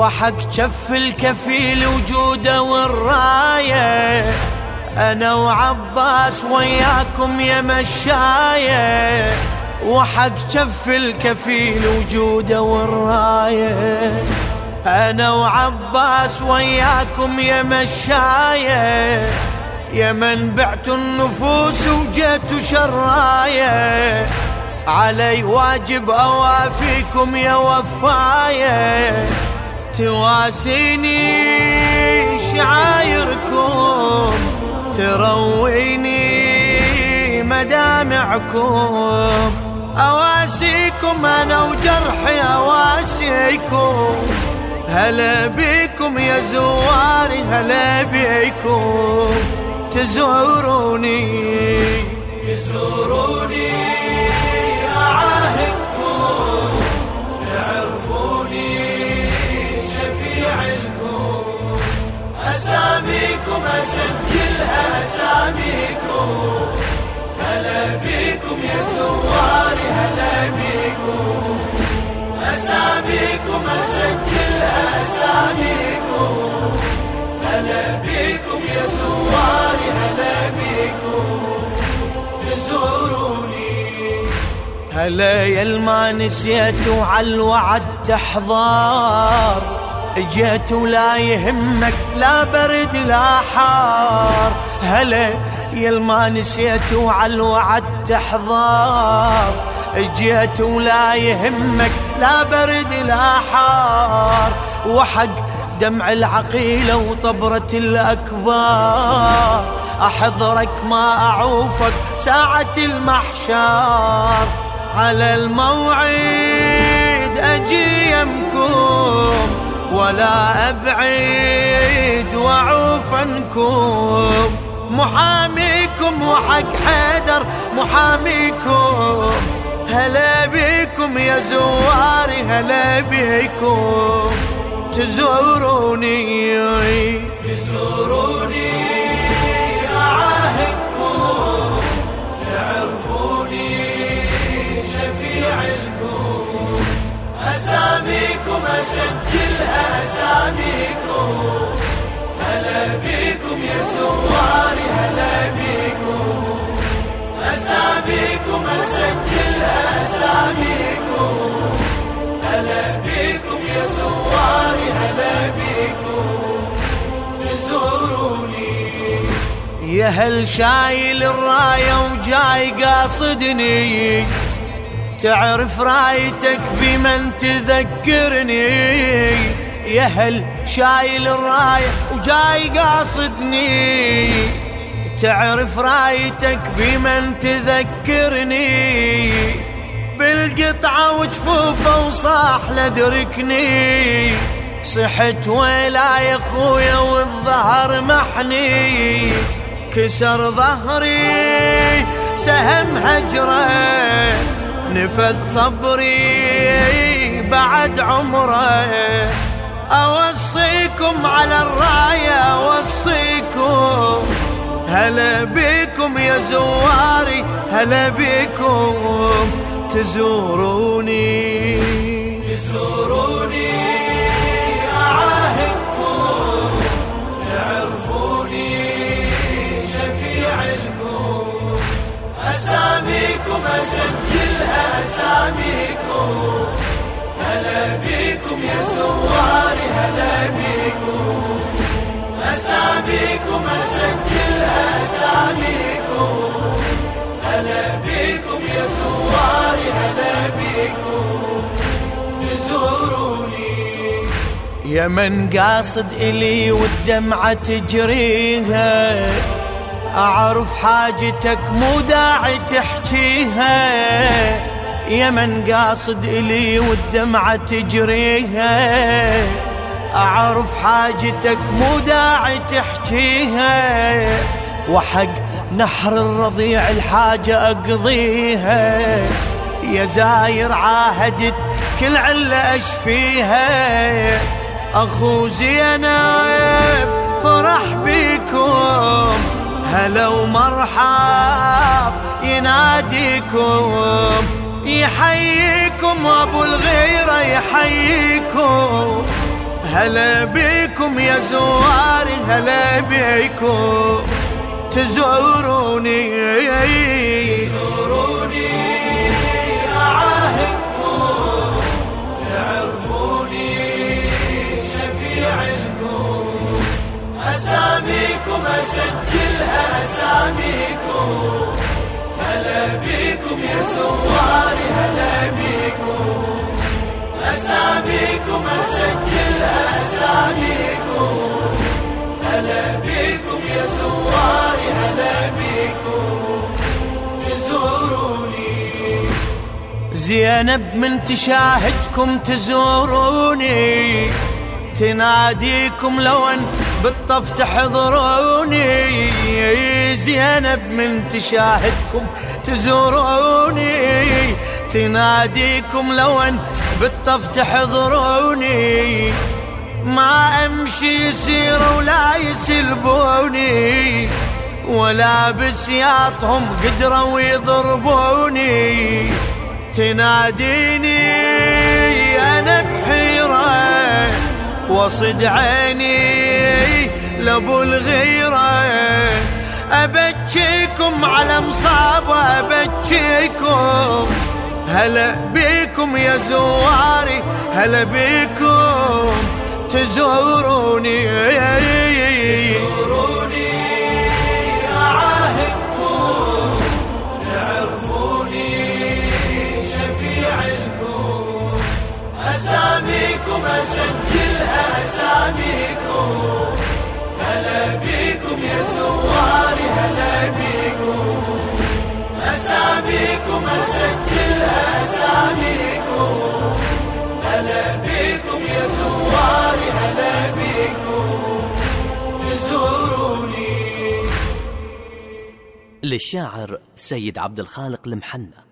وحق جف الكفيل وجوده والراية، أنا وعباس وياكم يا مشاية، وحق جف الكفيل وجوده والراية، أنا وعباس وياكم يا مشاية، يا من بعتوا النفوس وجيتوا شراية، علي واجب أوافيكم يا وفاية، تواسيني شعايركم، ترويني مدامعكم، أواسيكم أنا وجرحي أواسيكم، هلا بيكم يا زواري هلا بيكم، تزوروني أعاهدكم، تعرفوني شفيع لكم، أساميكم أسجلها أساميكم، هلا بيكم يا زواري هلا بيكم، أساميكم أسجلها أساميكم، هلا بيكم يا زواري هلا بيكم، تزوروني. هلا يا الما نسيتوا عالوعد تحضار، اجيت ولا يهمك لا برد لا حار، هلا يا الما نسيتوا عالوعد تحضار، اجيت ولا يهمك لا برد لا حار، وحق دمع العقيلة وطبرة الأكبار، أحضرك ما أعوفك ساعة المحشار، على الموعد أجي يمكم ولا أبعد وأعوف عنكم، محاميكم وحق حيدر محاميكم، هلا بيكم يا زواري هلا بيكم، تزوروني أعاهدكم، تعرفوني شفيع لكم، أساميكم أسجلها أساميكم، هلا بيكم يا زواري هلا بيكم، أساميكم أسجلها أساميكم، هلا بيكم يا زواري هلا بيكم، تزوروني. يا هل شايل الراية وجاي قاصدني، تعرف رايتك بمن تذكرني، يا هل شايل الراية وجاي قاصدني، تعرف رايتك بمن تذكرني، بالقطعة وجفوفه وصاح لدركني، صحت ويلا يا خويا والظهر محني، كسر ظهري سهم هجره، نفذ صبري بعد عمره، أوصيكم على الراية أوصيكم، هلا بيكم يا زواري هلا بيكم، تزوروني أعاهدكم، تعرفوني شفيع لكم، أساميكم أسجلها أساميكم، هلا بيكم يا زواري هلا بيكم، أساميكم أسجلها أساميكم، هلا بيكم يا زواري هلا بيكم، تزوروني. يا من قاصد إلي والدمعة تجريها، أعرف حاجتك مو داعي تحكيها، يا من قاصد إلي والدمعة تجريها، أعرف حاجتك مو داعي تحكيها، وحق نحر الرضيع الحاجة أقضيها، يا زاير عاهدت كل علة أشفيها، أخو زينب فرح بيكم، هلا ومرحب يناديكم، يحييكم أبو الغيرة يحييكم، هلا بيكم يا زواري، هلا بيكم تزوروني أعاهدكم تعرفوني شفيع لكم، أساميكم أسجلها أساميكم، هلا بيكم يا زواري، هلا بيكم أساميكم أسجلها أساميكم، هلا بيكم يا زواري، هلا بيكم تزوروني. زينب من تشاهدكم تزوروني، تناديكم لو ان بالطف تحضروني. زينب من تشاهدكم تزوروني، تناديكم لو ان بالطف تحضروني. ما امشي يسير ولا يسلبوني، ولا بسياطهم قدروا يضربوني. تناديني انا بحيرة وصد عيني لابو الغيرة، ابكيكم على مصابة ابكيكم، هلا بيكم يا زواري، هلا بيكم تزوروني أعاهدكم تعرفوني شفيع لكم، أساميكم أسجلها أساميكم، هلا بيكم يا زواري، هلا بيكم أساميكم أسجلها أساميكم، هلا بيكم يا زواري، هلا بيكم تزوروني. للشاعر سيد عبد الخالق المحنى.